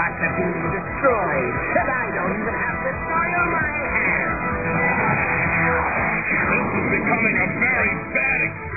are being destroyed, and I don't even have the soil on my hands. This is becoming a very bad experience.